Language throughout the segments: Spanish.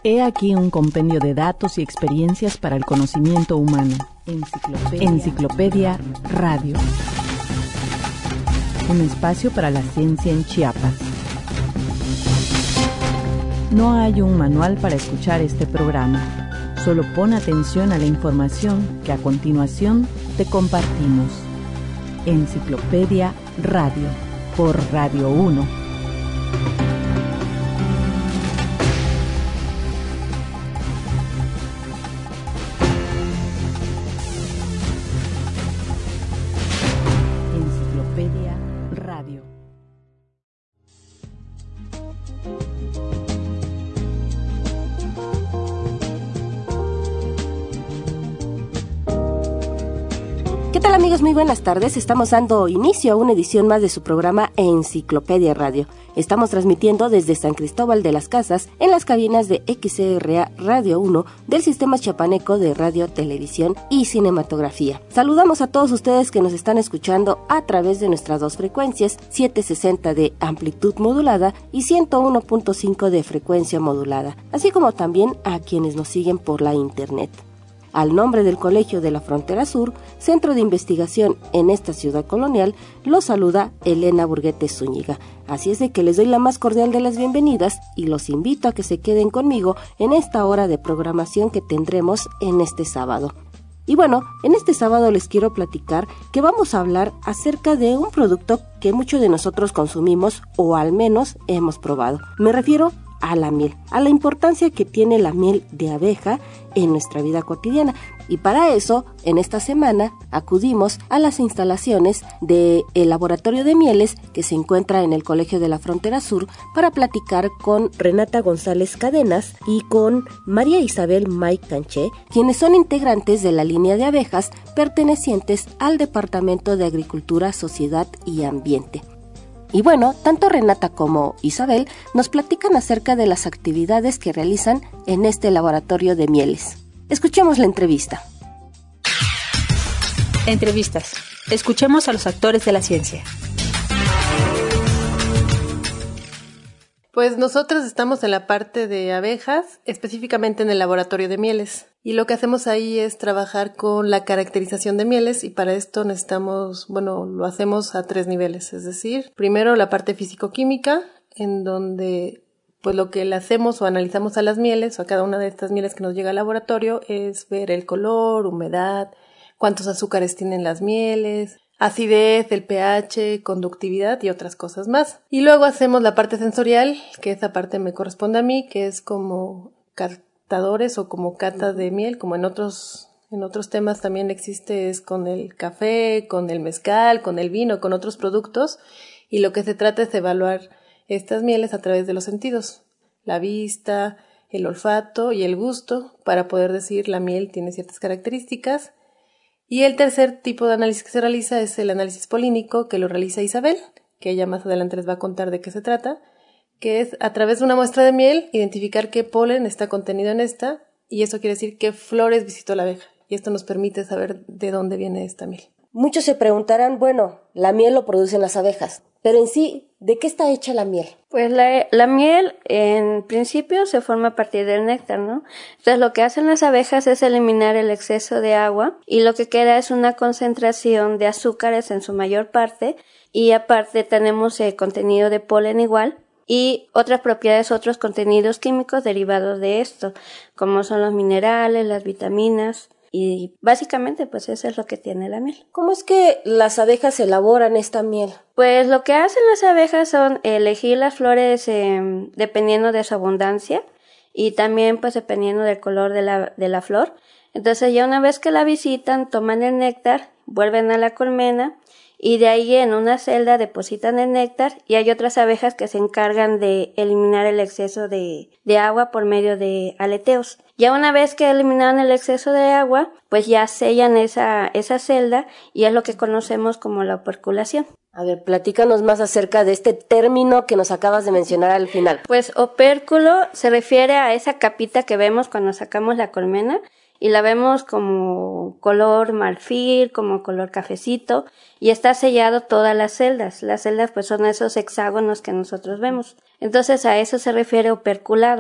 He aquí un compendio de datos y experiencias para el conocimiento humano. Enciclopedia Radio. Un espacio para la ciencia en Chiapas. No hay un manual para escuchar este programa. Solo pon atención a la información que a continuación te compartimos. Enciclopedia Radio, por Radio 1. Enciclopedia Radio. ¿Qué tal, amigos? Muy buenas tardes. Estamos dando inicio a una edición más de su programa Enciclopedia Radio. Estamos transmitiendo desde San Cristóbal de las Casas en las cabinas de XRA Radio 1 del Sistema Chiapaneco de Radio, Televisión y Cinematografía. Saludamos a todos ustedes que nos están escuchando a través de nuestras dos frecuencias, 760 de amplitud modulada y 101.5 de frecuencia modulada, así como también a quienes nos siguen por la internet. Al nombre del Colegio de la Frontera Sur, Centro de Investigación en esta ciudad colonial, los saluda Elena Burguete Zúñiga. Así es de que les doy la más cordial de las bienvenidas y los invito a que se queden conmigo en esta hora de programación que tendremos en este sábado. Y bueno, en este sábado les quiero platicar que vamos a hablar acerca de un producto que muchos de nosotros consumimos o al menos hemos probado. Me refiero a la miel, a la importancia que tiene la miel de abeja en nuestra vida cotidiana. Y para eso, en esta semana, acudimos a las instalaciones del Laboratorio de Mieles que se encuentra en el Colegio de la Frontera Sur para platicar con Renata González Cadenas y con María Isabel May Canché, quienes son integrantes de la línea de abejas pertenecientes al Departamento de Agricultura, Sociedad y Ambiente. Y bueno, tanto Renata como Isabel nos platican acerca de las actividades que realizan en este laboratorio de mieles. Escuchemos la entrevista. Entrevistas. Escuchemos a los actores de la ciencia. Pues nosotros estamos en la parte de abejas, específicamente en el laboratorio de mieles. Y lo que hacemos ahí es trabajar con la caracterización de mieles y para esto necesitamos, lo hacemos a 3 niveles. Es decir, primero la parte físico-química, en donde pues lo que le hacemos o analizamos a las mieles o a cada una de estas mieles que nos llega al laboratorio es ver el color, humedad, cuántos azúcares tienen las mieles, acidez, el pH, conductividad y otras cosas más. Y luego hacemos la parte sensorial, que esa parte me corresponde a mí, que es como catadores o como cata de miel, como en otros temas también existe, es con el café, con el mezcal, con el vino, con otros productos, y lo que se trata es de evaluar estas mieles a través de los sentidos, la vista, el olfato y el gusto, para poder decir la miel tiene ciertas características. Y el tercer tipo de análisis que se realiza es el análisis polínico, que lo realiza Isabel, que ella más adelante les va a contar de qué se trata, que es a través de una muestra de miel identificar qué polen está contenido en esta, y eso quiere decir qué flores visitó la abeja, y esto nos permite saber de dónde viene esta miel. Muchos se preguntarán, la miel lo producen las abejas, pero en sí, ¿de qué está hecha la miel? Pues la miel en principio se forma a partir del néctar, ¿no? Entonces lo que hacen las abejas es eliminar el exceso de agua y lo que queda es una concentración de azúcares en su mayor parte y aparte tenemos contenido de polen igual y otras propiedades, otros contenidos químicos derivados de esto, como son los minerales, las vitaminas. Y básicamente pues eso es lo que tiene la miel. ¿Cómo es que las abejas elaboran esta miel? Pues lo que hacen las abejas son elegir las flores dependiendo de su abundancia y también pues dependiendo del color de la flor. Entonces ya una vez que la visitan, toman el néctar, vuelven a la colmena y de ahí en una celda depositan el néctar y hay otras abejas que se encargan de eliminar el exceso de agua por medio de aleteos. Ya una vez que eliminaron el exceso de agua, pues ya sellan esa celda y es lo que conocemos como la operculación. A ver, platícanos más acerca de este término que nos acabas de mencionar al final. Pues opérculo se refiere a esa capita que vemos cuando sacamos la colmena y la vemos como color marfil, como color cafecito, y está sellado todas las celdas. Las celdas pues son esos hexágonos que nosotros vemos. Entonces a eso se refiere operculado.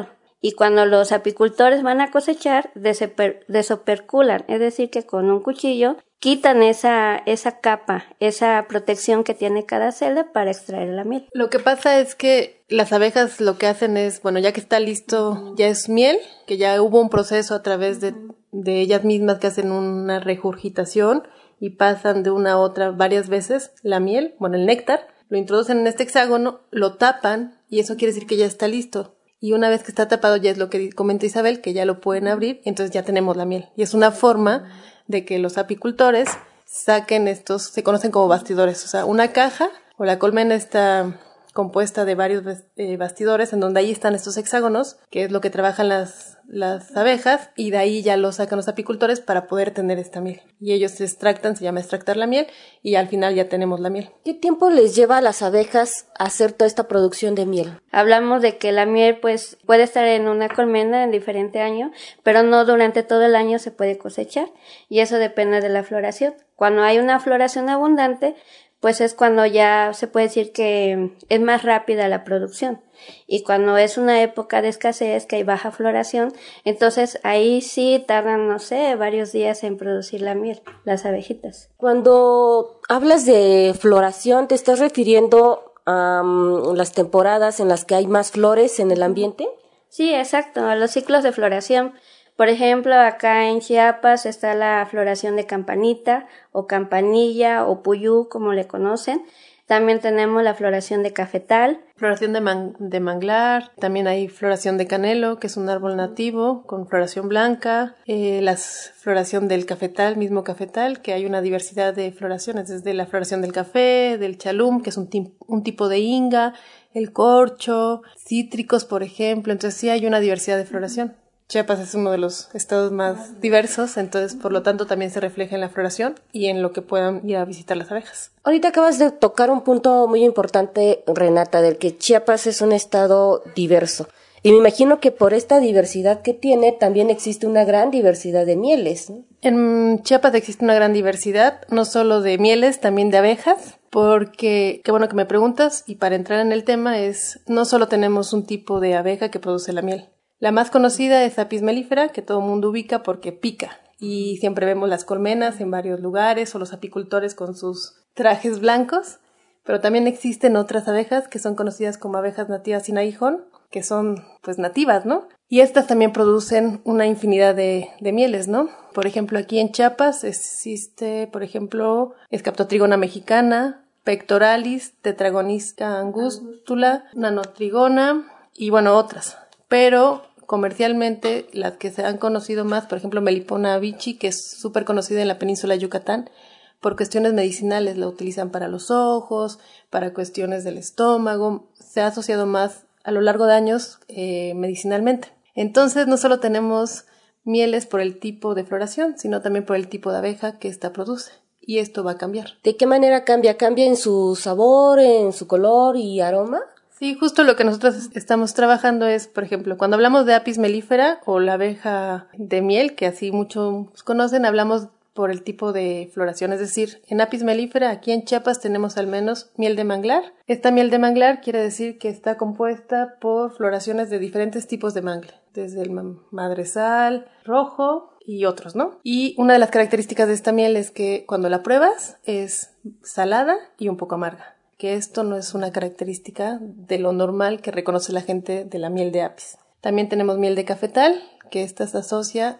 y cuando los apicultores van a cosechar, desoperculan, es decir, que con un cuchillo quitan esa capa, esa protección que tiene cada celda para extraer la miel. Lo que pasa es que las abejas lo que hacen es, bueno, ya que está listo, ya es miel, que ya hubo un proceso a través de ellas mismas que hacen una regurgitación y pasan de una a otra varias veces la miel, bueno, el néctar, lo introducen en este hexágono, lo tapan y eso quiere decir que ya está listo. Y una vez que está tapado ya es lo que comenta Isabel, que ya lo pueden abrir y entonces ya tenemos la miel. Y es una forma de que los apicultores saquen estos, se conocen como bastidores, o sea, una caja o la colmena está compuesta de varios bastidores en donde ahí están estos hexágonos, que es lo que trabajan las abejas, y de ahí ya lo sacan los apicultores para poder tener esta miel. Y ellos se extractan, se llama extractar la miel, y al final ya tenemos la miel. ¿Qué tiempo les lleva a las abejas hacer toda esta producción de miel? Hablamos de que la miel pues puede estar en una colmena en diferente año, pero no durante todo el año se puede cosechar, y eso depende de la floración. Cuando hay una floración abundante, pues es cuando ya se puede decir que es más rápida la producción. Y cuando es una época de escasez, que hay baja floración, entonces ahí sí tardan, no sé, varios días en producir la miel, las abejitas. Cuando hablas de floración, ¿te estás refiriendo a las temporadas en las que hay más flores en el ambiente? Sí, exacto, a los ciclos de floración. Por ejemplo, acá en Chiapas está la floración de campanita o campanilla o puyú, como le conocen. También tenemos la floración de cafetal. Floración de manglar, también hay floración de canelo, que es un árbol nativo con floración blanca, la floración del cafetal, mismo cafetal, que hay una diversidad de floraciones, desde la floración del café, del chalum, que es un tipo de inga, el corcho, cítricos, por ejemplo, entonces sí hay una diversidad de floración. Chiapas es uno de los estados más diversos, entonces por lo tanto también se refleja en la floración y en lo que puedan ir a visitar las abejas. Ahorita acabas de tocar un punto muy importante, Renata, del que Chiapas es un estado diverso. Y me imagino que por esta diversidad que tiene también existe una gran diversidad de mieles, ¿no? En Chiapas existe una gran diversidad, no solo de mieles, también de abejas, porque qué bueno que me preguntas, y para entrar en el tema no solo tenemos un tipo de abeja que produce la miel. La más conocida es Apis mellifera, que todo el mundo ubica porque pica. Y siempre vemos las colmenas en varios lugares o los apicultores con sus trajes blancos. Pero también existen otras abejas que son conocidas como abejas nativas sin aguijón, que son pues nativas, ¿no? Y estas también producen una infinidad de mieles, ¿no? Por ejemplo, aquí en Chiapas existe, por ejemplo, Scaptotrigona mexicana, Pectoralis, Tetragonisca angustula, Nanotrigona y bueno, otras. Pero comercialmente las que se han conocido más, por ejemplo Melipona avici, que es súper conocida en la península de Yucatán, por cuestiones medicinales la utilizan para los ojos, para cuestiones del estómago, se ha asociado más a lo largo de años medicinalmente. Entonces no solo tenemos mieles por el tipo de floración, sino también por el tipo de abeja que ésta produce. Y esto va a cambiar. ¿De qué manera cambia? ¿Cambia en su sabor, en su color y aroma? Sí, justo lo que nosotros estamos trabajando es, por ejemplo, cuando hablamos de Apis mellifera o la abeja de miel, que así muchos conocen, hablamos por el tipo de floración, es decir, en Apis mellifera, aquí en Chiapas tenemos al menos miel de manglar. Esta miel de manglar quiere decir que está compuesta por floraciones de diferentes tipos de mangle, desde el madresal, rojo y otros, ¿no? Y una de las características de esta miel es que cuando la pruebas es salada y un poco amarga. Que esto no es una característica de lo normal que reconoce la gente de la miel de Apis. También tenemos miel de cafetal, que esta se asocia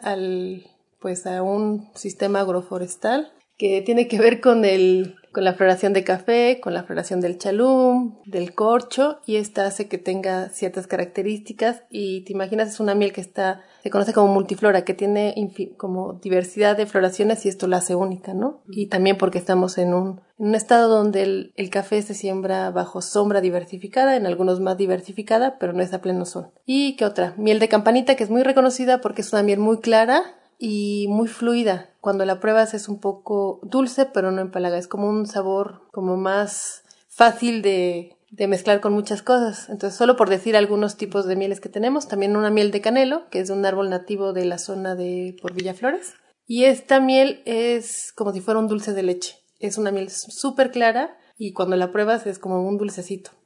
a un sistema agroforestal que tiene que ver con la floración de café, con la floración del chalum, del corcho, y esta hace que tenga ciertas características, y te imaginas, es una miel que se conoce como multiflora, que tiene como diversidad de floraciones y esto la hace única, ¿no? Y también porque estamos en un estado donde el café se siembra bajo sombra diversificada, en algunos más diversificada, pero no es a pleno sol. ¿Y qué otra? Miel de campanita, que es muy reconocida porque es una miel muy clara y muy fluida. Cuando la pruebas es un poco dulce, pero no empalaga. Es como un sabor como más fácil de mezclar con muchas cosas. Entonces, solo por decir algunos tipos de mieles que tenemos, también una miel de canelo, que es de un árbol nativo de la zona por Villaflores. Y esta miel es como si fuera un dulce de leche. Es una miel súper clara y cuando la pruebas es como un dulcecito.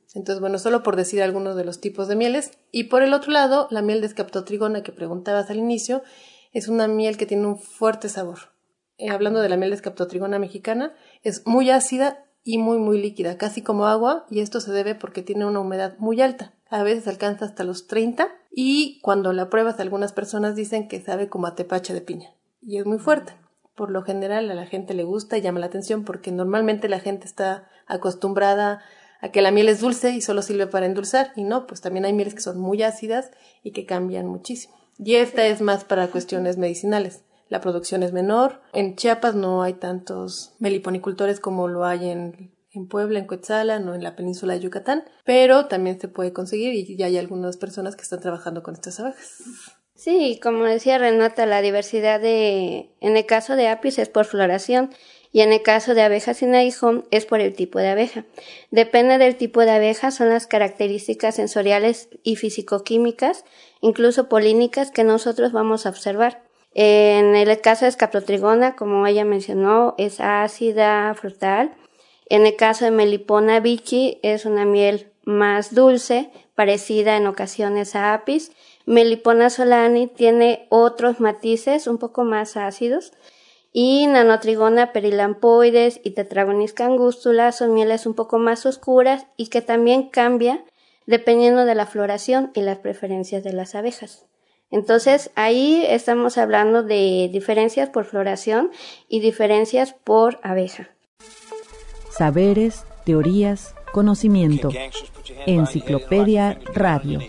Entonces, bueno, solo por decir algunos de los tipos de mieles. Y por el otro lado, la miel de Scaptotrigona que preguntabas al inicio, es una miel que tiene un fuerte sabor. Hablando de la miel de Scaptotrigona mexicana, es muy ácida y muy líquida, casi como agua, y esto se debe porque tiene una humedad muy alta. A veces alcanza hasta los 30, y cuando la pruebas algunas personas dicen que sabe como a tepache de piña, y es muy fuerte. Por lo general a la gente le gusta y llama la atención porque normalmente la gente está acostumbrada a que la miel es dulce y solo sirve para endulzar, y no, pues también hay mieles que son muy ácidas y que cambian muchísimo. Y esta es más para cuestiones medicinales. La producción es menor. En Chiapas no hay tantos meliponicultores como lo hay en Puebla, en Cuetzalan o en la península de Yucatán, pero también se puede conseguir y ya hay algunas personas que están trabajando con estas abejas. Sí, como decía Renata, la diversidad en el caso de apis es por floración y en el caso de abejas sin aguijón es por el tipo de abeja. Depende del tipo de abeja, son las características sensoriales y fisicoquímicas, incluso polínicas, que nosotros vamos a observar. En el caso de Scaptotrigona, como ella mencionó, es ácida, frutal. En el caso de Melipona bichi es una miel más dulce, parecida en ocasiones a apis. Melipona solani tiene otros matices un poco más ácidos. Y Nanotrigona perilampoides y Tetragonis cangustula son mieles un poco más oscuras y que también cambia dependiendo de la floración y las preferencias de las abejas. Entonces, ahí estamos hablando de diferencias por floración y diferencias por abeja. Saberes, teorías, conocimiento. Enciclopedia Radio.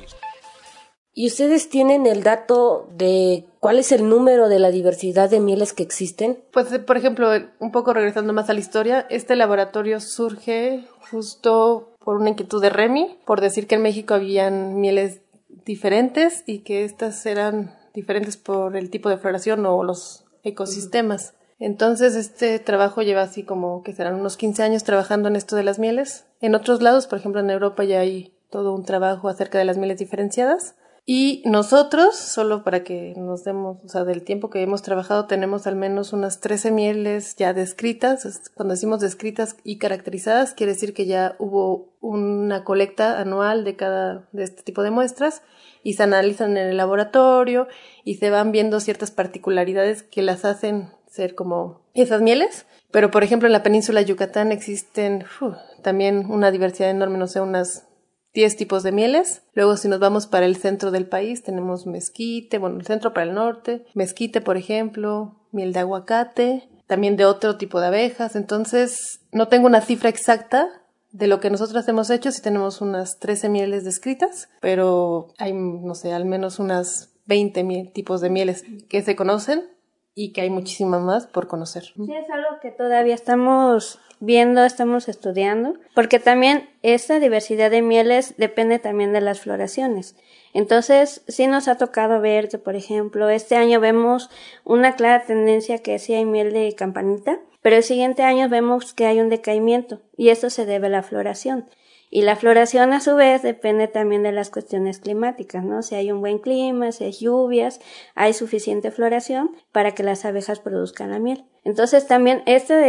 ¿Y ustedes tienen el dato de cuál es el número de la diversidad de mieles que existen? Pues, por ejemplo, un poco regresando más a la historia, este laboratorio surge justo por una inquietud de Remy, por decir que en México habían mieles diferentes y que estas eran diferentes por el tipo de floración o los ecosistemas. Entonces este trabajo lleva así como que serán unos 15 años trabajando en esto de las mieles. En otros lados, por ejemplo en Europa, ya hay todo un trabajo acerca de las mieles diferenciadas. Y nosotros, solo para que nos demos, o sea, del tiempo que hemos trabajado, tenemos al menos unas 13 mieles ya descritas. Cuando decimos descritas y caracterizadas, quiere decir que ya hubo una colecta anual de este tipo de muestras y se analizan en el laboratorio y se van viendo ciertas particularidades que las hacen ser como esas mieles. Pero, por ejemplo, en la península de Yucatán existen también una diversidad enorme, no sé, unas 10 tipos de mieles. Luego, si nos vamos para el centro del país, tenemos mezquite, bueno, el centro para el norte, mezquite, por ejemplo, miel de aguacate, también de otro tipo de abejas. Entonces, no tengo una cifra exacta de lo que nosotros hemos hecho, sí tenemos unas 13 mieles descritas, pero hay, no sé, al menos unas 20 tipos de mieles que se conocen y que hay muchísimas más por conocer. Sí, es algo que todavía estamos viendo, estamos estudiando, porque también esta diversidad de mieles depende también de las floraciones. Entonces, sí nos ha tocado ver que, por ejemplo, este año vemos una clara tendencia que sí hay miel de campanita, pero el siguiente año vemos que hay un decaimiento, y esto se debe a la floración. Y la floración, a su vez, depende también de las cuestiones climáticas, ¿no? Si hay un buen clima, si hay lluvias, hay suficiente floración para que las abejas produzcan la miel. Entonces, también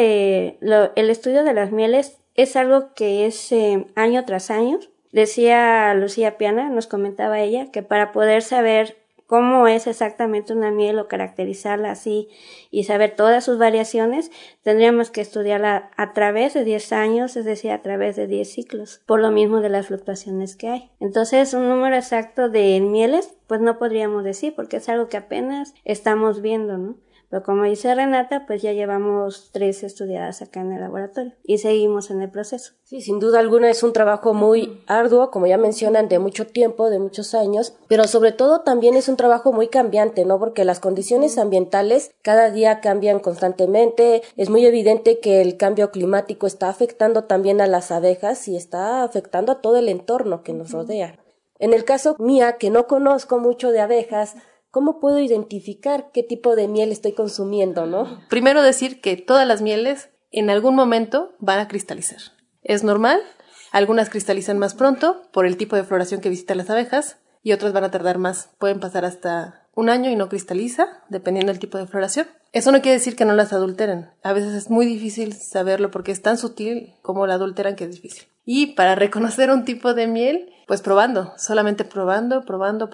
el estudio de las mieles es algo que es año tras año. Decía Lucía Piana, nos comentaba ella, que para poder saber cómo es exactamente una miel o caracterizarla así y saber todas sus variaciones, tendríamos que estudiarla a través de 10 años, es decir, a través de 10 ciclos, por lo mismo de las fluctuaciones que hay. Entonces, un número exacto de mieles, pues no podríamos decir, porque es algo que apenas estamos viendo, ¿no? Pero como dice Renata, pues ya llevamos 3 estudiadas acá en el laboratorio y seguimos en el proceso. Sí, sin duda alguna es un trabajo muy arduo, como ya mencionan, de mucho tiempo, de muchos años, pero sobre todo también es un trabajo muy cambiante, ¿no? Porque las condiciones ambientales cada día cambian constantemente. Es muy evidente que el cambio climático está afectando también a las abejas y está afectando a todo el entorno que nos rodea. En el caso mía, que no conozco mucho de abejas, ¿cómo puedo identificar qué tipo de miel estoy consumiendo, no? Primero decir que todas las mieles en algún momento van a cristalizar. Es normal, algunas cristalizan más pronto por el tipo de floración que visitan las abejas y otras van a tardar más. Pueden pasar hasta 1 año y no cristaliza, dependiendo del tipo de floración. Eso no quiere decir que no las adulteren. A veces es muy difícil saberlo porque es tan sutil como la adulteran que es difícil. Y para reconocer un tipo de miel, pues probando, solamente probando,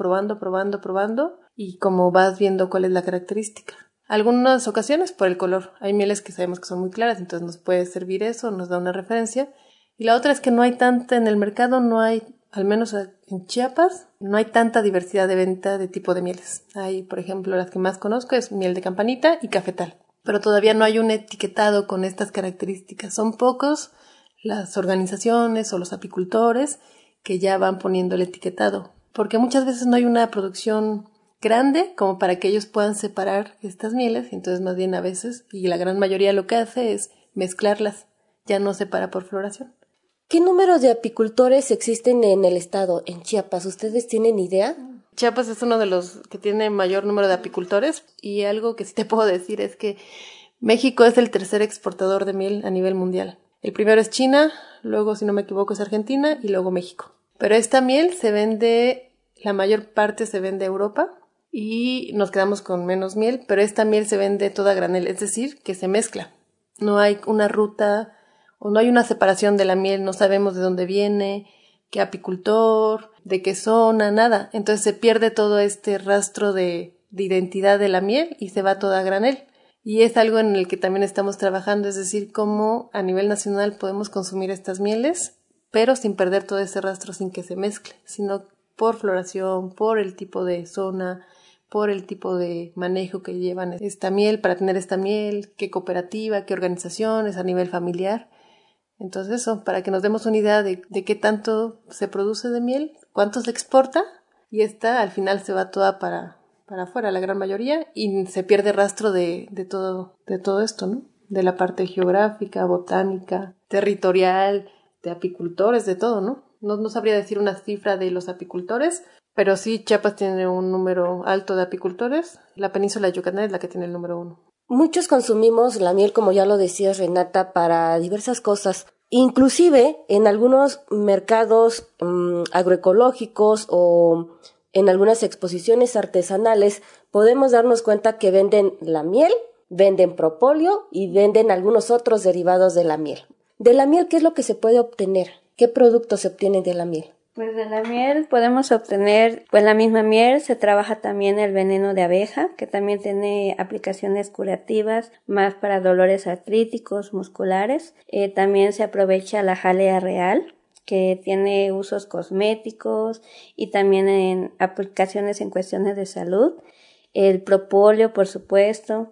y como vas viendo cuál es la característica. Algunas ocasiones por el color. Hay mieles que sabemos que son muy claras, entonces nos puede servir eso, nos da una referencia. Y la otra es que no hay tanta en el mercado, no hay, al menos en Chiapas, no hay tanta diversidad de venta de tipo de mieles. Hay, por ejemplo, las que más conozco es miel de campanita y cafetal. Pero todavía no hay un etiquetado con estas características. Son pocos las organizaciones o los apicultores que ya van poniendo el etiquetado, porque muchas veces no hay una producción grande como para que ellos puedan separar estas mieles, entonces más bien a veces, y la gran mayoría lo que hace es mezclarlas, ya no separa por floración. ¿Qué número de apicultores existen en el estado, en Chiapas? ¿Ustedes tienen idea? Chiapas es uno de los que tiene mayor número de apicultores, y algo que sí te puedo decir es que México es el tercer exportador de miel a nivel mundial. El primero es China, luego, si no me equivoco, es Argentina y luego México. Pero esta miel se vende, la mayor parte se vende a Europa y nos quedamos con menos miel, pero esta miel se vende toda a granel, es decir, que se mezcla. No hay una ruta o no hay una separación de la miel, no sabemos de dónde viene, qué apicultor, de qué zona, nada. Entonces se pierde todo este rastro de identidad de la miel y se va toda a granel. Y es algo en el que también estamos trabajando, es decir, cómo a nivel nacional podemos consumir estas mieles, pero sin perder todo ese rastro, sin que se mezcle, sino por floración, por el tipo de zona, por el tipo de manejo que llevan esta miel para tener esta miel, qué cooperativa, qué organizaciones a nivel familiar. Entonces eso, para que nos demos una idea de qué tanto se produce de miel, cuánto se exporta, y esta al final se va toda para afuera, la gran mayoría, y se pierde rastro de todo esto, ¿no? De la parte geográfica, botánica, territorial, de apicultores, de todo, ¿no? No sabría decir una cifra de los apicultores, pero sí Chiapas tiene un número alto de apicultores. La península de Yucatán es la que tiene el número 1. Muchos consumimos la miel, como ya lo decías, Renata, para diversas cosas. Inclusive en algunos mercados agroecológicos o en algunas exposiciones artesanales podemos darnos cuenta que venden la miel, venden propóleo y venden algunos otros derivados de la miel. De la miel, ¿qué es lo que se puede obtener? ¿Qué productos se obtienen de la miel? Pues de la miel podemos obtener, pues la misma miel, se trabaja también el veneno de abeja, que también tiene aplicaciones curativas, más para dolores artríticos, musculares. También se aprovecha la jalea real, que tiene usos cosméticos y también en aplicaciones en cuestiones de salud. El propóleo, por supuesto,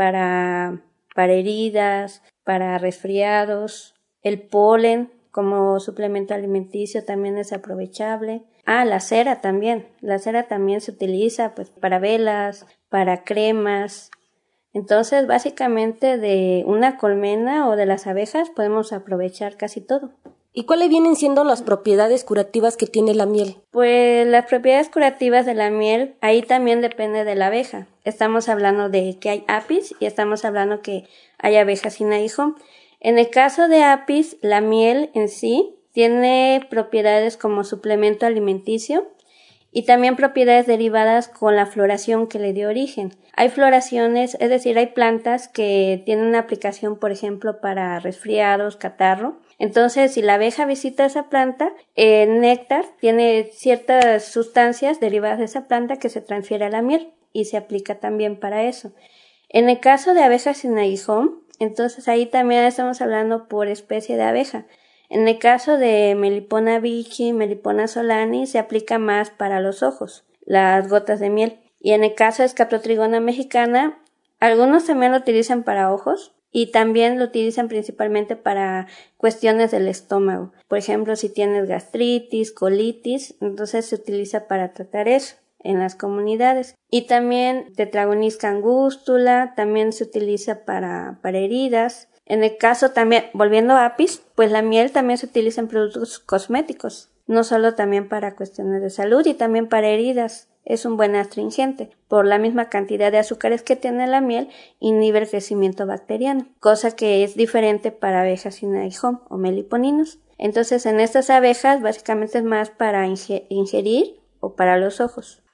para heridas, para resfriados. El polen como suplemento alimenticio también es aprovechable. La cera también. La cera también se utiliza pues para velas, para cremas. Entonces, básicamente de una colmena o de las abejas podemos aprovechar casi todo. ¿Y cuáles vienen siendo las propiedades curativas que tiene la miel? Pues las propiedades curativas de la miel, ahí también depende de la abeja. Estamos hablando de que hay apis y estamos hablando que hay abejas sin aguijón. En el caso de apis, la miel en sí tiene propiedades como suplemento alimenticio y también propiedades derivadas con la floración que le dio origen. Hay floraciones, es decir, hay plantas que tienen una aplicación, por ejemplo, para resfriados, catarro. Entonces, si la abeja visita esa planta, el néctar tiene ciertas sustancias derivadas de esa planta que se transfiere a la miel y se aplica también para eso. En el caso de abejas sin aguijón, entonces ahí también estamos hablando por especie de abeja. En el caso de Melipona bichi, Melipona solani, se aplica más para los ojos, las gotas de miel. Y en el caso de Scatotrigona mexicana, algunos también lo utilizan para ojos y también lo utilizan principalmente para cuestiones del estómago. Por ejemplo, si tienes gastritis, colitis, entonces se utiliza para tratar eso en las comunidades. Y también Tetragonis angustula, también se utiliza para heridas. En el caso también, volviendo a apis, pues la miel también se utiliza en productos cosméticos, no solo también para cuestiones de salud y también para heridas. Es un buen astringente. Por la misma cantidad de azúcares que tiene la miel, inhibe el crecimiento bacteriano, cosa que es diferente para abejas sin aguijón o meliponinos. Entonces, en estas abejas básicamente es más para ingerir o para los ojos.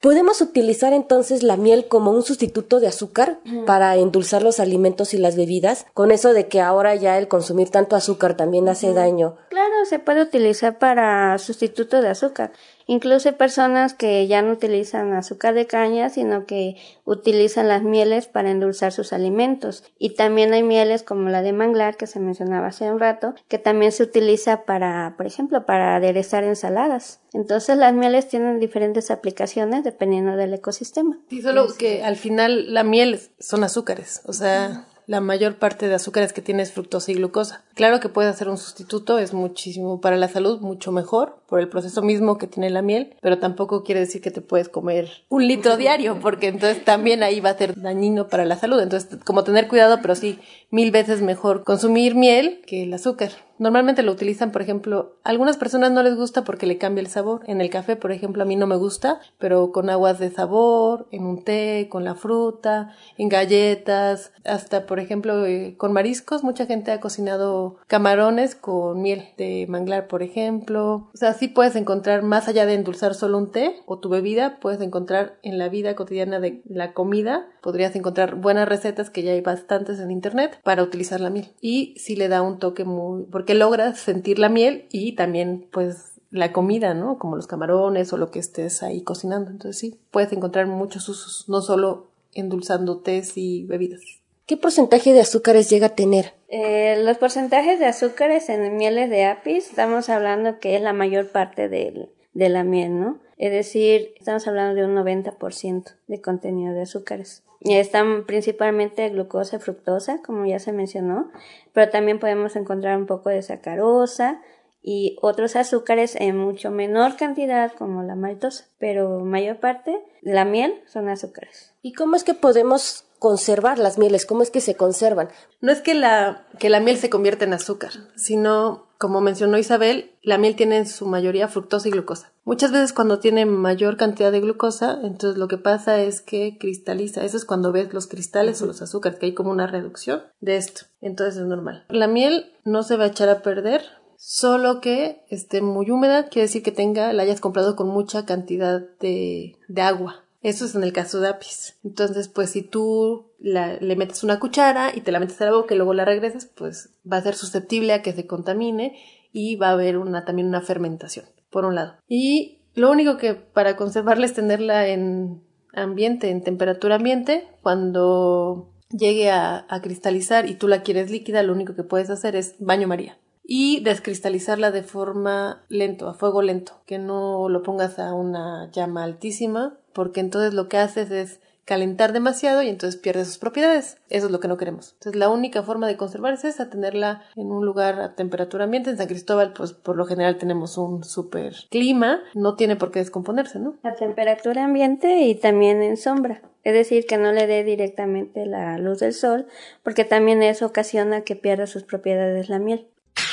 ¿Podemos utilizar entonces la miel como un sustituto de azúcar para endulzar los alimentos y las bebidas? Con eso de que ahora ya el consumir tanto azúcar también hace daño. Claro, se puede utilizar para sustituto de azúcar. Incluso hay personas que ya no utilizan azúcar de caña, sino que utilizan las mieles para endulzar sus alimentos. Y también hay mieles como la de manglar, que se mencionaba hace un rato, que también se utiliza para, por ejemplo, para aderezar ensaladas. Entonces las mieles tienen diferentes aplicaciones dependiendo del ecosistema. Sí, solo que al final la miel son azúcares, o sea, la mayor parte de azúcares que tiene es fructosa y glucosa. Claro que puede ser un sustituto, es muchísimo para la salud, mucho mejor por el proceso mismo que tiene la miel, pero tampoco quiere decir que te puedes comer 1 litro diario, porque entonces también ahí va a ser dañino para la salud. Entonces, como tener cuidado, pero sí, 1000 veces mejor consumir miel que el azúcar. Normalmente lo utilizan, por ejemplo, a algunas personas no les gusta porque le cambia el sabor. En el café, por ejemplo, a mí no me gusta, pero con aguas de sabor, en un té, con la fruta, en galletas, hasta, por ejemplo, con mariscos. Mucha gente ha cocinado camarones con miel de manglar, por ejemplo. O sea, sí puedes encontrar, más allá de endulzar solo un té o tu bebida, puedes encontrar en la vida cotidiana de la comida, podrías encontrar buenas recetas, que ya hay bastantes en internet, para utilizar la miel. Y sí le da un toque muy... porque logras sentir la miel y también, pues, la comida, ¿no? Como los camarones o lo que estés ahí cocinando. Entonces sí, puedes encontrar muchos usos, no solo endulzando tés y bebidas. ¿Qué porcentaje de azúcares llega a tener? Los porcentajes de azúcares en mieles de apis, estamos hablando que es la mayor parte de la miel, ¿no? Es decir, estamos hablando de un 90% de contenido de azúcares. Y están principalmente glucosa y fructosa, como ya se mencionó, pero también podemos encontrar un poco de sacarosa y otros azúcares en mucho menor cantidad, como la maltosa, pero mayor parte de la miel son azúcares. ¿Y cómo es que podemos conservar las mieles? ¿Cómo es que se conservan? No es que la miel se convierta en azúcar, sino, como mencionó Isabel, la miel tiene en su mayoría fructosa y glucosa. Muchas veces cuando tiene mayor cantidad de glucosa, entonces lo que pasa es que cristaliza. Eso es cuando ves los cristales o los azúcares, que hay como una reducción de esto. Entonces es normal. La miel no se va a echar a perder, solo que esté muy húmeda, quiere decir que la hayas comprado con mucha cantidad de agua. Eso es en el caso de apis. Entonces, pues si tú le metes una cuchara y te la metes a la boca y luego la regresas, pues va a ser susceptible a que se contamine y va a haber también una fermentación, por un lado. Y lo único que para conservarla es tenerla en temperatura ambiente. Cuando llegue a cristalizar y tú la quieres líquida, lo único que puedes hacer es baño María. Y descristalizarla de forma lento, a fuego lento, que no lo pongas a una llama altísima, porque entonces lo que haces es calentar demasiado y entonces pierde sus propiedades. Eso es lo que no queremos. Entonces la única forma de conservar es esa, tenerla en un lugar a temperatura ambiente. En San Cristóbal, pues por lo general tenemos un súper clima, no tiene por qué descomponerse, ¿no? A temperatura ambiente y también en sombra. Es decir, que no le dé directamente la luz del sol, porque también eso ocasiona que pierda sus propiedades la miel.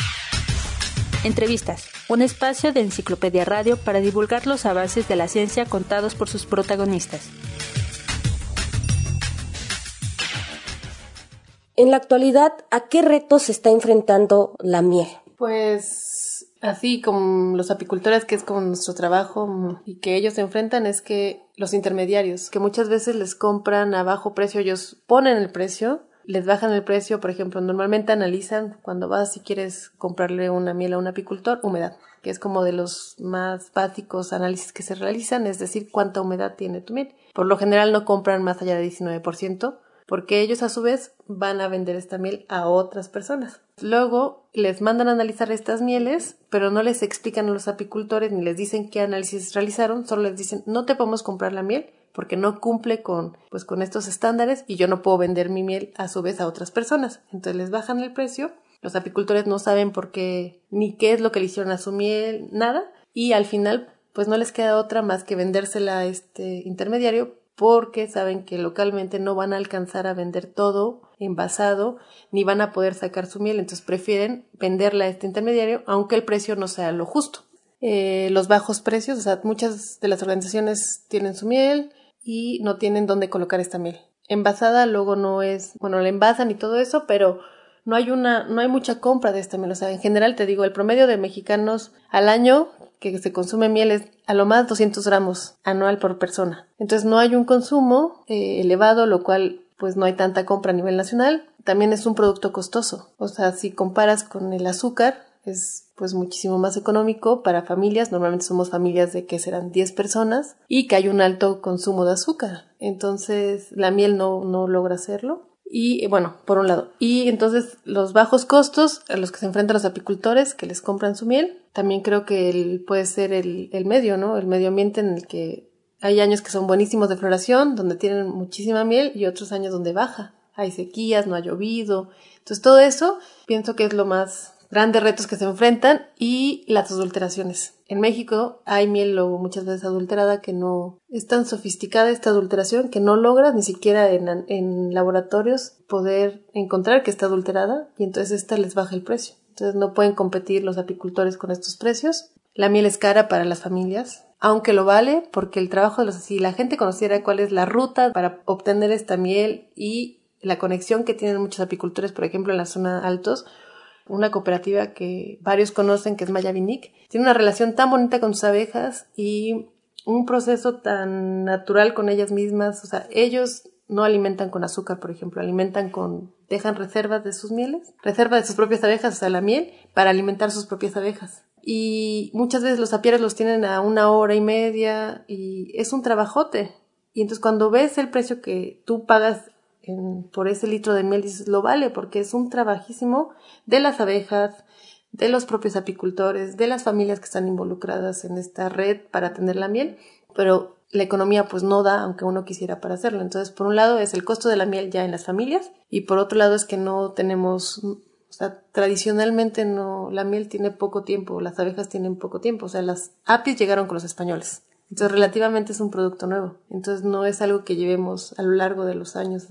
Entrevistas, un espacio de Enciclopedia Radio para divulgar los avances de la ciencia contados por sus protagonistas. En la actualidad, ¿a qué retos se está enfrentando la miel? Pues así como los apicultores, que es como nuestro trabajo y que ellos se enfrentan, es que los intermediarios, que muchas veces les compran a bajo precio, ellos ponen el precio, les bajan el precio. Por ejemplo, normalmente analizan cuando vas y quieres comprarle una miel a un apicultor, humedad, que es como de los más básicos análisis que se realizan, es decir, cuánta humedad tiene tu miel. Por lo general no compran más allá de 19%, porque ellos a su vez van a vender esta miel a otras personas. Luego les mandan a analizar estas mieles, pero no les explican a los apicultores ni les dicen qué análisis realizaron, solo les dicen no te podemos comprar la miel porque no cumple con estos estándares y yo no puedo vender mi miel a su vez a otras personas. Entonces les bajan el precio, los apicultores no saben por qué ni qué es lo que le hicieron a su miel, nada, y al final pues no les queda otra más que vendérsela a este intermediario, porque saben que localmente no van a alcanzar a vender todo envasado, ni van a poder sacar su miel, entonces prefieren venderla a este intermediario, aunque el precio no sea lo justo. Los bajos precios, o sea, muchas de las organizaciones tienen su miel y no tienen dónde colocar esta miel. Envasada luego no es, la envasan y todo eso, pero no hay mucha compra de esta miel. O sea, en general te digo, el promedio de mexicanos al año que se consume miel es a lo más 200 gramos anual por persona. Entonces no hay un consumo elevado, lo cual pues no hay tanta compra a nivel nacional. También es un producto costoso. O sea, si comparas con el azúcar, es pues muchísimo más económico para familias. Normalmente somos familias de que serán 10 personas y que hay un alto consumo de azúcar. Entonces la miel no logra hacerlo. Y bueno, por un lado. Y entonces los bajos costos a los que se enfrentan los apicultores que les compran su miel, también creo que puede ser el medio, ¿no? El medio ambiente en el que hay años que son buenísimos de floración, donde tienen muchísima miel, y otros años donde baja. Hay sequías, no ha llovido. Entonces todo eso pienso que es lo más grandes retos que se enfrentan, y las adulteraciones. En México hay miel luego muchas veces adulterada que no es tan sofisticada esta adulteración que no logra ni siquiera en laboratorios poder encontrar que está adulterada, y entonces esta les baja el precio. Entonces no pueden competir los apicultores con estos precios. La miel es cara para las familias, aunque lo vale, porque el trabajo si la gente conociera cuál es la ruta para obtener esta miel y la conexión que tienen muchos apicultores, por ejemplo en la zona altos, una cooperativa que varios conocen, que es Mayavinic, tiene una relación tan bonita con sus abejas y un proceso tan natural con ellas mismas. O sea, ellos no alimentan con azúcar, por ejemplo, dejan reservas de sus mieles, reservas de sus propias abejas, o sea, la miel, para alimentar sus propias abejas. Y muchas veces los apiarios los tienen a 1 hora y media y es un trabajote. Y entonces cuando ves el precio que tú pagas por ese litro de miel, dices, lo vale, porque es un trabajísimo de las abejas, de los propios apicultores, de las familias que están involucradas en esta red para tener la miel, pero la economía pues no da, aunque uno quisiera, para hacerlo. Entonces, por un lado es el costo de la miel ya en las familias, y por otro lado es que no tenemos, o sea, tradicionalmente la miel tiene poco tiempo, las abejas tienen poco tiempo, o sea, las apis llegaron con los españoles. Entonces, relativamente es un producto nuevo. Entonces, no es algo que llevemos a lo largo de los años.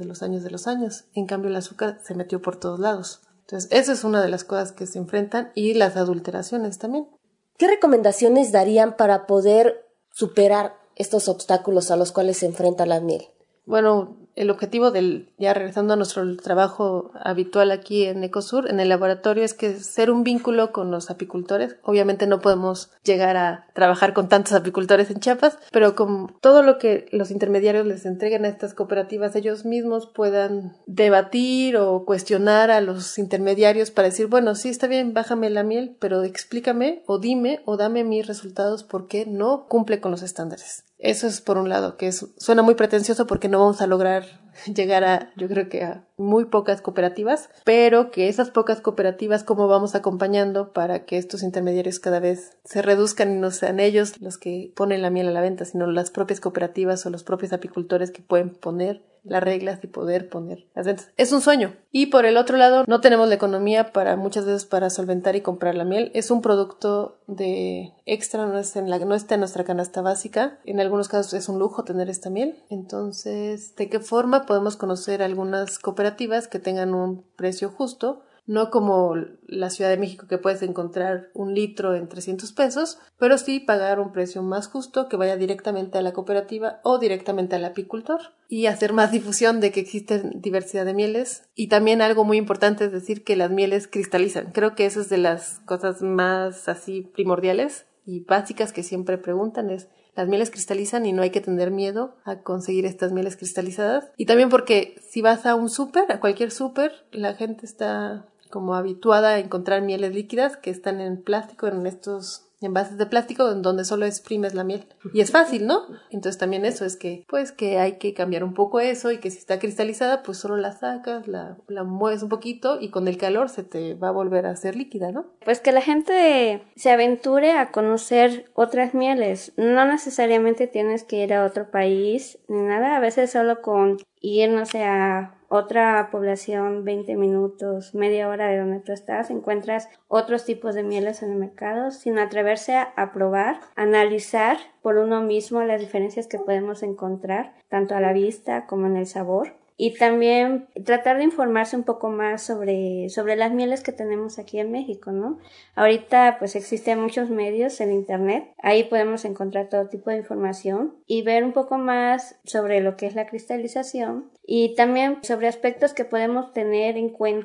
En cambio, el azúcar se metió por todos lados. Entonces, eso es una de las cosas que se enfrentan, y las adulteraciones también. ¿Qué recomendaciones darían para poder superar estos obstáculos a los cuales se enfrenta la miel? Bueno, el objetivo ya regresando a nuestro trabajo habitual aquí en Ecosur, en el laboratorio, es que ser un vínculo con los apicultores. Obviamente no podemos llegar a trabajar con tantos apicultores en Chiapas, pero con todo lo que los intermediarios les entreguen a estas cooperativas, ellos mismos puedan debatir o cuestionar a los intermediarios para decir, bueno, sí, está bien, bájame la miel, pero explícame o dime o dame mis resultados porque no cumple con los estándares. Eso es por un lado, que suena muy pretencioso porque no vamos a lograr llegar yo creo que a muy pocas cooperativas, pero que esas pocas cooperativas, cómo vamos acompañando para que estos intermediarios cada vez se reduzcan y no sean ellos los que ponen la miel a la venta, sino las propias cooperativas o los propios apicultores que pueden poner las reglas y poder poner las ventas. Es un sueño. Y por el otro lado, no tenemos la economía muchas veces para solventar y comprar la miel. Es un producto de extra, no está en nuestra canasta básica. En algunos casos es un lujo tener esta miel. Entonces, ¿de qué forma podemos conocer algunas cooperativas que tengan un precio justo? No como la Ciudad de México, que puedes encontrar 1 litro en 300 pesos, pero sí pagar un precio más justo que vaya directamente a la cooperativa o directamente al apicultor, y hacer más difusión de que existe diversidad de mieles. Y también algo muy importante es decir que las mieles cristalizan. Creo que eso es de las cosas más así primordiales y básicas que siempre preguntan, es las mieles cristalizan y no hay que tener miedo a conseguir estas mieles cristalizadas. Y también porque si vas a un súper, a cualquier súper, la gente está como habituada a encontrar mieles líquidas que están en plástico, en estos envases de plástico donde solo exprimes la miel. Y es fácil, ¿no? Entonces también eso es que, pues que hay que cambiar un poco eso, y que si está cristalizada, pues solo la sacas, la mueves un poquito y con el calor se te va a volver a hacer líquida, ¿no? Pues que la gente se aventure a conocer otras mieles. No necesariamente tienes que ir a otro país ni nada. A veces solo con ir, no sé, a otra población, 20 minutos, media hora de donde tú estás, encuentras otros tipos de mieles en el mercado, sin atreverse a probar, analizar por uno mismo las diferencias que podemos encontrar, tanto a la vista como en el sabor. Y también tratar de informarse un poco más sobre las mieles que tenemos aquí en México, ¿no? Ahorita pues existen muchos medios en internet, ahí podemos encontrar todo tipo de información y ver un poco más sobre lo que es la cristalización y también sobre aspectos que podemos tener en cuenta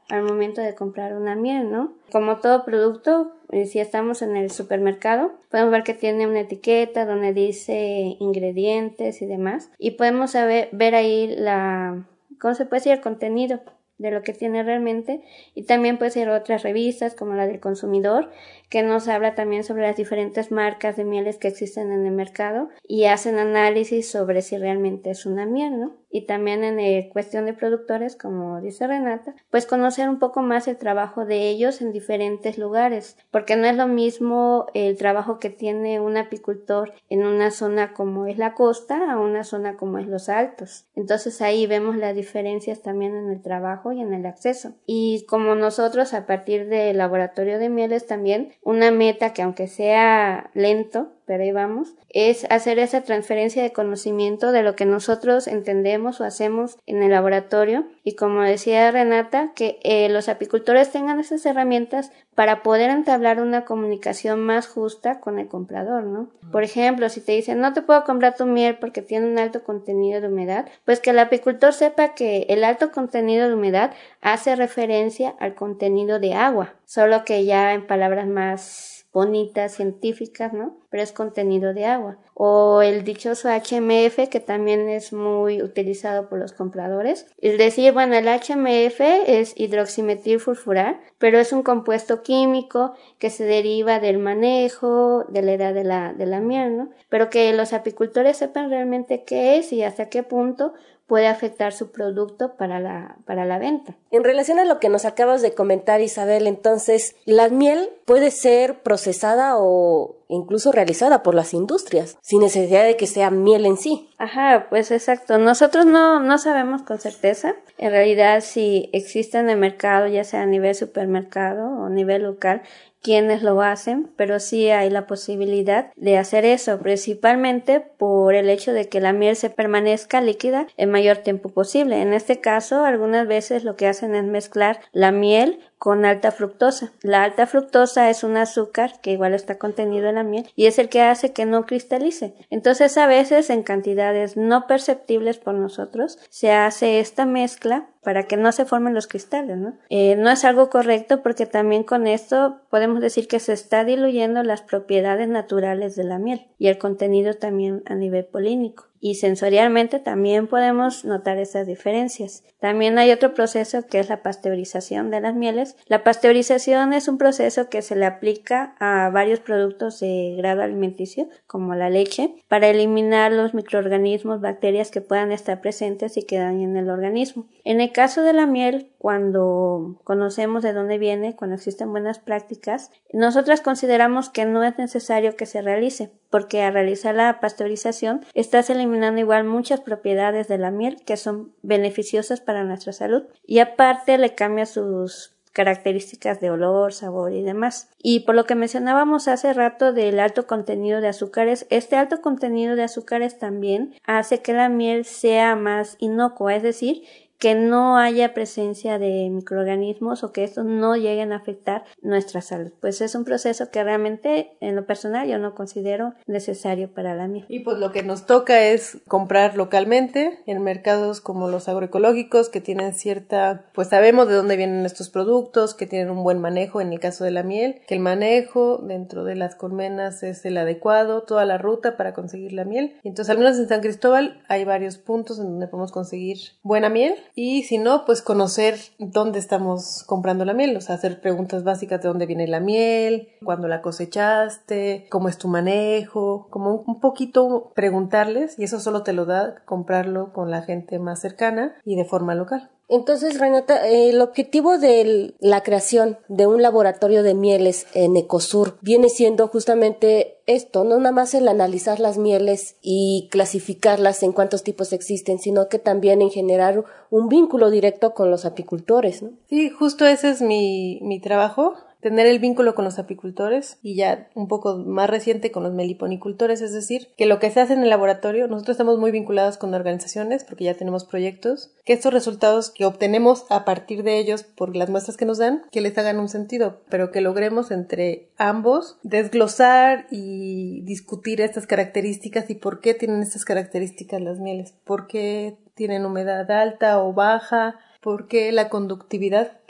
al momento de comprar una miel, ¿no? Como todo producto, si estamos en el supermercado, podemos ver que tiene una etiqueta donde dice ingredientes y demás, y podemos ver ahí ¿cómo se puede decir? El contenido de lo que tiene realmente, y también puede ser otras revistas como la del consumidor, que nos habla también sobre las diferentes marcas de mieles que existen en el mercado y hacen análisis sobre si realmente es una miel, ¿no? Y también en cuestión de productores, como dice Renata, pues conocer un poco más el trabajo de ellos en diferentes lugares, porque no es lo mismo el trabajo que tiene un apicultor en una zona como es la costa a una zona como es los altos. Entonces ahí vemos las diferencias también en el trabajo y en el acceso. Y como nosotros a partir del laboratorio de mieles también, una meta que aunque sea lento, pero ahí vamos, es hacer esa transferencia de conocimiento de lo que nosotros entendemos o hacemos en el laboratorio, y como decía Renata, que los apicultores tengan esas herramientas para poder entablar una comunicación más justa con el comprador, ¿no? Por ejemplo, si te dicen no te puedo comprar tu miel porque tiene un alto contenido de humedad, pues que el apicultor sepa que el alto contenido de humedad hace referencia al contenido de agua, solo que ya en palabras más bonitas, científicas, ¿no? Pero es contenido de agua. O el dichoso HMF, que también es muy utilizado por los compradores. Es decir, bueno, el HMF es hidroximetilfurfural, pero es un compuesto químico que se deriva del manejo, de la edad de la miel, ¿no? Pero que los apicultores sepan realmente qué es y hasta qué punto puede afectar su producto para la venta. En relación a lo que nos acabas de comentar, Isabel, entonces, la miel puede ser procesada o incluso realizada por las industrias, sin necesidad de que sea miel en sí. Ajá, pues exacto. Nosotros no sabemos con certeza, en realidad, si existe en el mercado, ya sea a nivel supermercado o a nivel local, quienes lo hacen, pero sí hay la posibilidad de hacer eso, principalmente por el hecho de que la miel se permanezca líquida el mayor tiempo posible. En este caso, algunas veces lo que hacen es mezclar la miel con alta fructosa. La alta fructosa es un azúcar que igual está contenido en la miel y es el que hace que no cristalice. Entonces, a veces en cantidades no perceptibles por nosotros se hace esta mezcla para que no se formen los cristales, ¿no? No es algo correcto porque también con esto podemos decir que se está diluyendo las propiedades naturales de la miel y el contenido también a nivel polínico. Y sensorialmente también podemos notar esas diferencias. También hay otro proceso que es la pasteurización de las mieles. La pasteurización es un proceso que se le aplica a varios productos de grado alimenticio, como la leche, para eliminar los microorganismos, bacterias que puedan estar presentes y que dañen el organismo. En el caso de la miel, cuando conocemos de dónde viene, cuando existen buenas prácticas, nosotras consideramos que no es necesario que se realice, porque al realizar la pasteurización estás eliminando igual muchas propiedades de la miel que son beneficiosas para nuestra salud y aparte le cambia sus características de olor, sabor y demás. Y por lo que mencionábamos hace rato del alto contenido de azúcares, este alto contenido de azúcares también hace que la miel sea más inocua, es decir, que no haya presencia de microorganismos o que estos no lleguen a afectar nuestra salud. Pues es un proceso que realmente en lo personal yo no considero necesario para la miel. Y pues lo que nos toca es comprar localmente en mercados como los agroecológicos que tienen pues sabemos de dónde vienen estos productos, que tienen un buen manejo en el caso de la miel, que el manejo dentro de las colmenas es el adecuado, toda la ruta para conseguir la miel. Y entonces al menos en San Cristóbal hay varios puntos en donde podemos conseguir buena miel. Y si no, pues conocer dónde estamos comprando la miel, o sea, hacer preguntas básicas de dónde viene la miel, cuándo la cosechaste, cómo es tu manejo, como un poquito preguntarles, y eso solo te lo da comprarlo con la gente más cercana y de forma local. Entonces, Renata, el objetivo de la creación de un laboratorio de mieles en Ecosur viene siendo justamente esto, no nada más el analizar las mieles y clasificarlas en cuántos tipos existen, sino que también en generar un vínculo directo con los apicultores, ¿no? Sí, justo ese es mi trabajo. Tener el vínculo con los apicultores y ya un poco más reciente con los meliponicultores, es decir, que lo que se hace en el laboratorio, nosotros estamos muy vinculados con organizaciones porque ya tenemos proyectos, que estos resultados que obtenemos a partir de ellos por las muestras que nos dan, que les hagan un sentido, pero que logremos entre ambos desglosar y discutir estas características y por qué tienen estas características las mieles, por qué tienen humedad alta o baja, por qué la conductividad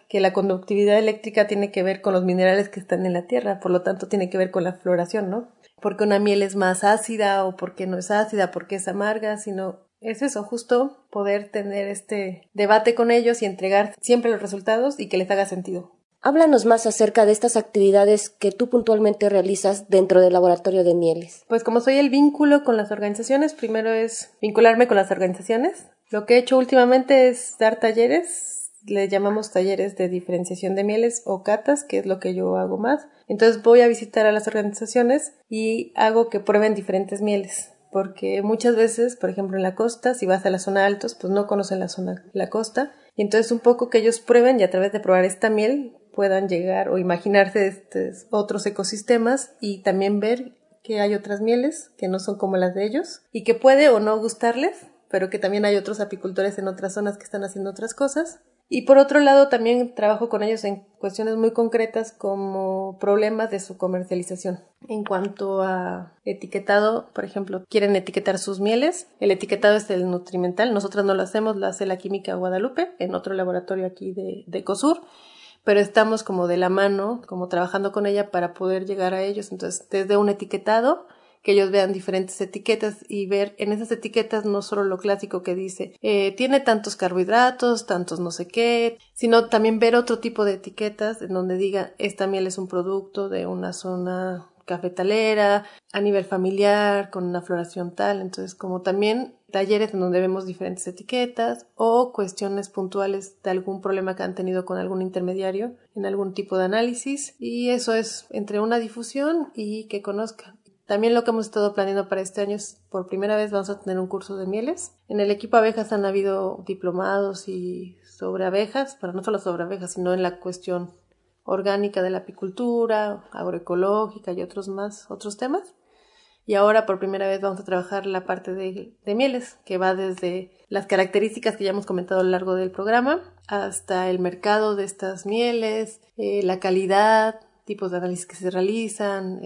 que la conductividad eléctrica tiene que ver con los minerales que están en la tierra, por lo tanto tiene que ver con la floración, ¿no? Porque una miel es más ácida o porque no es ácida, porque es amarga, sino es eso, justo poder tener este debate con ellos y entregar siempre los resultados y que les haga sentido. Háblanos más acerca de estas actividades que tú puntualmente realizas dentro del laboratorio de mieles. Pues como soy el vínculo con las organizaciones, primero es vincularme con las organizaciones. Lo que he hecho últimamente es dar talleres, le llamamos talleres de diferenciación de mieles o catas, que es lo que yo hago más. Entonces voy a visitar a las organizaciones y hago que prueben diferentes mieles. Porque muchas veces, por ejemplo en la costa, si vas a la zona altos, pues no conocen la costa. Y entonces un poco que ellos prueben y a través de probar esta miel puedan llegar o imaginarse estos otros ecosistemas y también ver que hay otras mieles que no son como las de ellos y que puede o no gustarles, pero que también hay otros apicultores en otras zonas que están haciendo otras cosas. Y por otro lado también trabajo con ellos en cuestiones muy concretas como problemas de su comercialización. En cuanto a etiquetado, por ejemplo, quieren etiquetar sus mieles. El etiquetado es el nutrimental, nosotros no lo hacemos, lo hace la Química Guadalupe en otro laboratorio aquí de Ecosur. Pero estamos como de la mano, como trabajando con ella para poder llegar a ellos. Entonces, desde un etiquetado, que ellos vean diferentes etiquetas y ver en esas etiquetas no solo lo clásico que dice tiene tantos carbohidratos, tantos no sé qué, sino también ver otro tipo de etiquetas en donde diga esta miel es un producto de una zona cafetalera, a nivel familiar, con una floración tal. Entonces, como también talleres en donde vemos diferentes etiquetas o cuestiones puntuales de algún problema que han tenido con algún intermediario en algún tipo de análisis, y eso es entre una difusión y que conozcan. También lo que hemos estado planeando para este año es, por primera vez vamos a tener un curso de mieles. En el equipo abejas han habido diplomados y sobre abejas, pero no solo sobre abejas, sino en la cuestión orgánica de la apicultura, agroecológica y otros temas. Y ahora por primera vez vamos a trabajar la parte de mieles, que va desde las características que ya hemos comentado a lo largo del programa, hasta el mercado de estas mieles, la calidad, tipos de análisis que se realizan,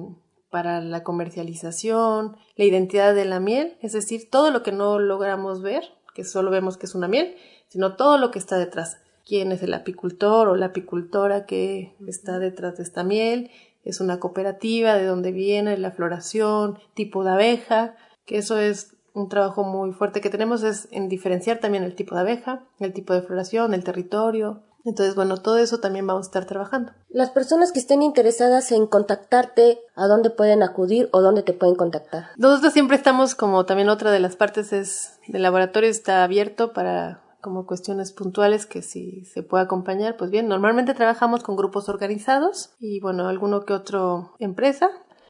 para la comercialización, la identidad de la miel, es decir, todo lo que no logramos ver, que solo vemos que es una miel, sino todo lo que está detrás. ¿Quién es el apicultor o la apicultora que está detrás de esta miel? ¿Es una cooperativa? ¿De dónde viene la floración? ¿Tipo de abeja? Que eso es un trabajo muy fuerte que tenemos, es en diferenciar también el tipo de abeja, el tipo de floración, el territorio. Entonces, bueno, todo eso también vamos a estar trabajando. Las personas que estén interesadas en contactarte, ¿a dónde pueden acudir o dónde te pueden contactar? Nosotros siempre estamos, como también otra de las partes es, el laboratorio está abierto para como cuestiones puntuales que si se puede acompañar, pues bien, normalmente trabajamos con grupos organizados y bueno, alguno que otro empresa,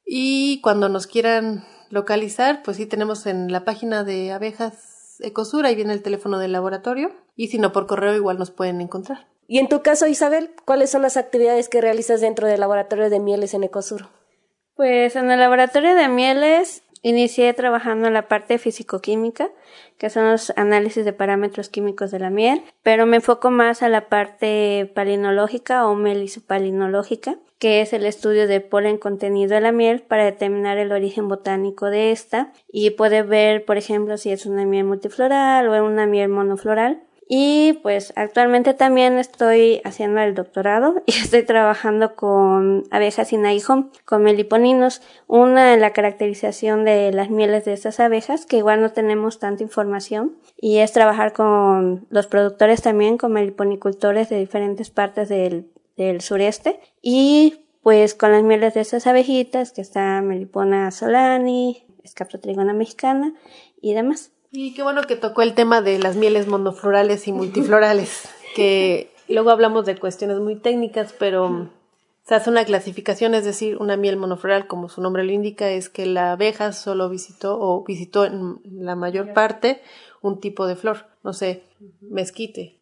y cuando nos quieran localizar, pues sí tenemos en la página de Abejas Ecosur, ahí viene el teléfono del laboratorio, y si no por correo igual nos pueden encontrar. Y en tu caso, Isabel, ¿cuáles son las actividades que realizas dentro del laboratorio de mieles en Ecosur? Pues en el laboratorio de mieles inicié trabajando en la parte fisicoquímica, que son los análisis de parámetros químicos de la miel, pero me enfoco más a la parte palinológica o melisopalinológica, que es el estudio del polen contenido en la miel para determinar el origen botánico de esta y poder ver, por ejemplo, si es una miel multifloral o una miel monofloral. Y pues actualmente también estoy haciendo el doctorado y estoy trabajando con abejas sin aguijón, con meliponinos, una en la caracterización de las mieles de estas abejas, que igual no tenemos tanta información, y es trabajar con los productores también, con meliponicultores de diferentes partes del sureste, y pues con las mieles de estas abejitas, que está Melipona solani, Scaptotrigona mexicana y demás. Y qué bueno que tocó el tema de las mieles monoflorales y multiflorales, que luego hablamos de cuestiones muy técnicas, pero se hace una clasificación, es decir, una miel monofloral, como su nombre lo indica, es que la abeja solo visitó en la mayor parte un tipo de flor, no sé, mezquite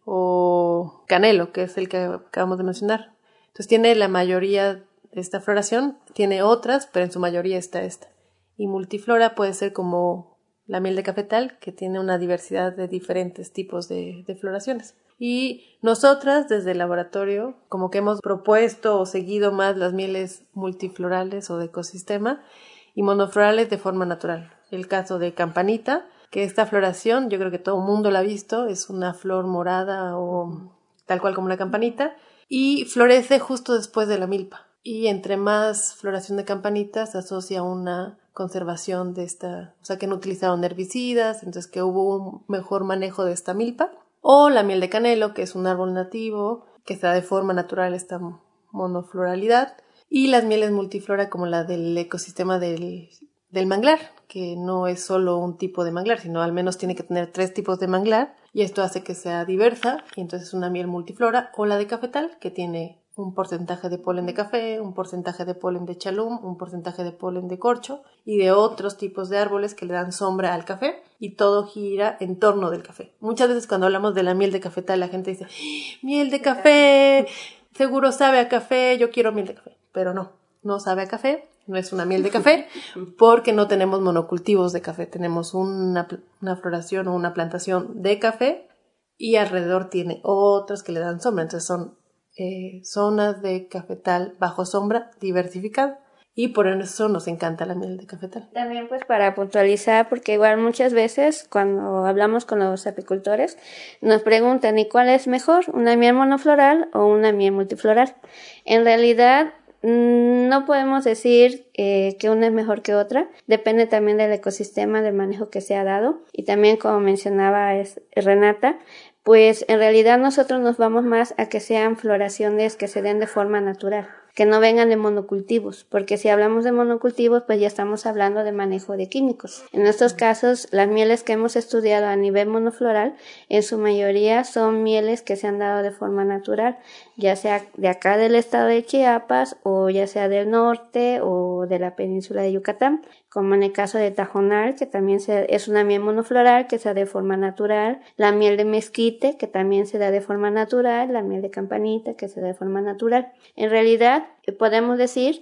o canelo, que es el que acabamos de mencionar. Entonces tiene la mayoría de esta floración, tiene otras, pero en su mayoría está esta. Y multiflora puede ser como la miel de cafetal, que tiene una diversidad de diferentes tipos de floraciones. Y nosotras, desde el laboratorio, como que hemos propuesto o seguido más las mieles multiflorales o de ecosistema y monoflorales de forma natural. El caso de campanita, que esta floración, yo creo que todo el mundo la ha visto, es una flor morada o tal cual como una campanita, y florece justo después de la milpa. Y entre más floración de campanita se asocia a una conservación de esta, o sea que no utilizaron herbicidas, entonces que hubo un mejor manejo de esta milpa. O la miel de canelo, que es un árbol nativo, que está de forma natural esta monofloralidad. Y las mieles multiflora como la del ecosistema del manglar, que no es solo un tipo de manglar, sino al menos tiene que tener 3 tipos de manglar, y esto hace que sea diversa, y entonces es una miel multiflora. O la de cafetal, que tiene un porcentaje de polen de café, un porcentaje de polen de chalum, un porcentaje de polen de corcho y de otros tipos de árboles que le dan sombra al café, y todo gira en torno del café. Muchas veces cuando hablamos de la miel de cafetal la gente dice, miel de café, seguro sabe a café, yo quiero miel de café, pero no sabe a café, no es una miel de café porque no tenemos monocultivos de café, tenemos una floración o una plantación de café y alrededor tiene otras que le dan sombra, entonces son zonas de cafetal bajo sombra diversificada, y por eso nos encanta la miel de cafetal. También pues para puntualizar, porque igual muchas veces cuando hablamos con los apicultores nos preguntan ¿y cuál es mejor? ¿Una miel monofloral o una miel multifloral? En realidad no podemos decir que una es mejor que otra, depende también del ecosistema, del manejo que se ha dado, y también como mencionaba Renata, pues en realidad nosotros nos vamos más a que sean floraciones que se den de forma natural, que no vengan de monocultivos, porque si hablamos de monocultivos pues ya estamos hablando de manejo de químicos. En estos casos las mieles que hemos estudiado a nivel monofloral en su mayoría son mieles que se han dado de forma natural, ya sea de acá del estado de Chiapas o ya sea del norte o de la península de Yucatán, como en el caso de Tajonal, que también es una miel monofloral que se da de forma natural, la miel de mezquite, que también se da de forma natural, la miel de campanita, que se da de forma natural. En realidad, podemos decir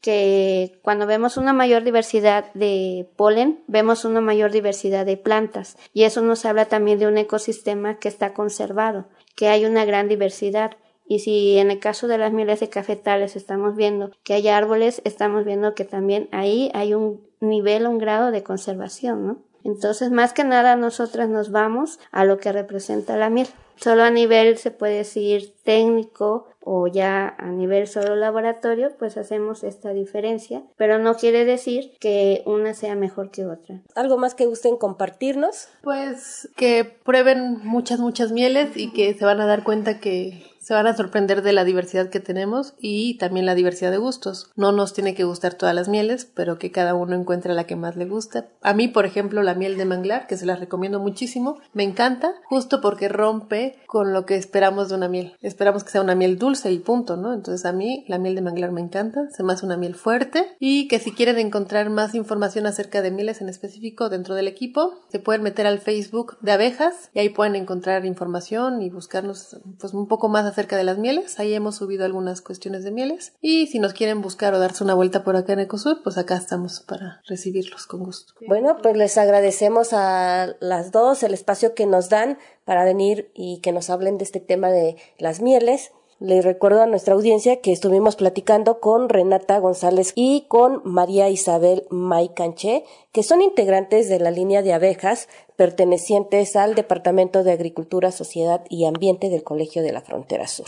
que cuando vemos una mayor diversidad de polen, vemos una mayor diversidad de plantas, y eso nos habla también de un ecosistema que está conservado, que hay una gran diversidad. Y si en el caso de las mieles de cafetales estamos viendo que hay árboles, estamos viendo que también ahí hay un nivel, un grado de conservación, ¿no? Entonces, más que nada, nosotras nos vamos a lo que representa la miel. Solo a nivel, se puede decir, técnico o ya a nivel solo laboratorio, pues hacemos esta diferencia, pero no quiere decir que una sea mejor que otra. ¿Algo más que gusten compartirnos? Pues que prueben muchas mieles y que se van a dar cuenta que se van a sorprender de la diversidad que tenemos y también la diversidad de gustos. No nos tiene que gustar todas las mieles, pero que cada uno encuentre la que más le gusta. A mí, por ejemplo, la miel de manglar, que se las recomiendo muchísimo, me encanta, justo porque rompe con lo que esperamos de una miel. Esperamos que sea una miel dulce y punto, ¿no? Entonces a mí la miel de manglar me encanta, se me hace una miel fuerte, y que si quieren encontrar más información acerca de mieles en específico dentro del equipo, se pueden meter al Facebook de abejas y ahí pueden encontrar información y buscarnos pues un poco más acerca de las mieles. Ahí hemos subido algunas cuestiones de mieles, y si nos quieren buscar o darse una vuelta por acá en Ecosur, pues acá estamos para recibirlos con gusto. Bueno, pues les agradecemos a las dos el espacio que nos dan para venir y que nos hablen de este tema de las mieles. Les recuerdo a nuestra audiencia que estuvimos platicando con Renata González y con María Isabel Maycanché, que son integrantes de la línea de abejas pertenecientes al Departamento de Agricultura, Sociedad y Ambiente del Colegio de la Frontera Sur.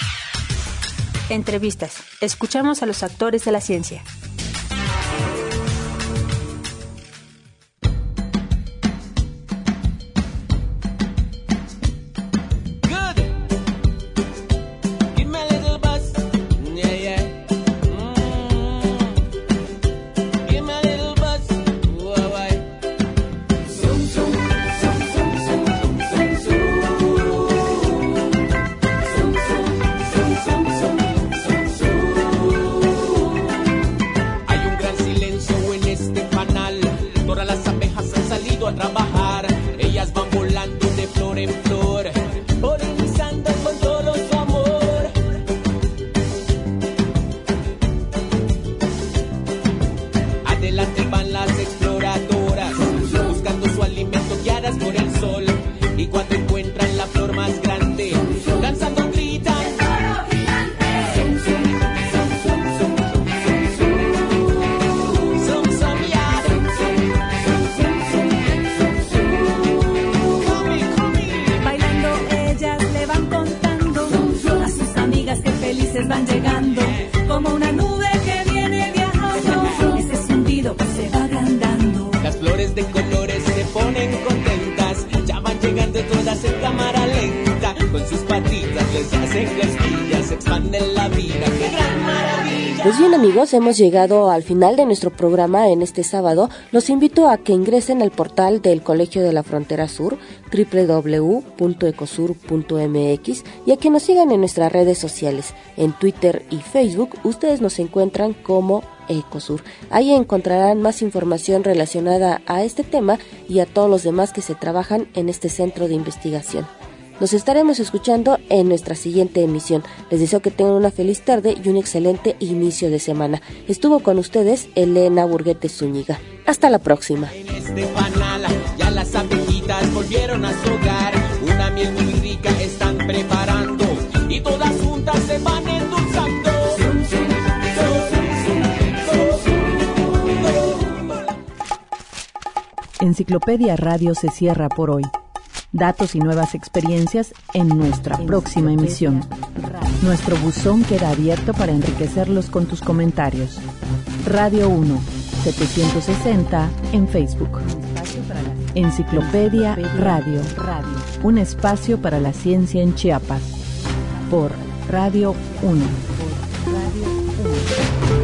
Entrevistas. Escuchamos a los actores de la ciencia. flores van llegando, como una nube que viene viajando, ese zumbido que se va agrandando. Las flores de colores se ponen contentas, ya van llegando todas en cámara lenta, con sus patitas les hacen cosquillas, se expanden la vida, qué gran maravilla. Pues bien amigos, hemos llegado al final de nuestro programa en este sábado. Los invito a que ingresen al portal del Colegio de la Frontera Sur, www.ecosur.mx, y a que nos sigan en nuestras redes sociales. En Twitter y Facebook ustedes nos encuentran como Ecosur. Ahí encontrarán más información relacionada a este tema y a todos los demás que se trabajan en este centro de investigación. Nos estaremos escuchando en nuestra siguiente emisión. Les deseo que tengan una feliz tarde y un excelente inicio de semana. Estuvo con ustedes Elena Burguete Zúñiga. Hasta la próxima. En este panal ya las abejitas volvieron a su hogar, una miel muy rica están preparando y todas juntas se van endulzando. Enciclopedia Radio se cierra por hoy. Datos y nuevas experiencias en nuestra próxima emisión. Nuestro buzón queda abierto para enriquecerlos con tus comentarios. Radio 1, 760 en Facebook. Enciclopedia Radio. Un espacio para la ciencia en Chiapas. Por Radio 1.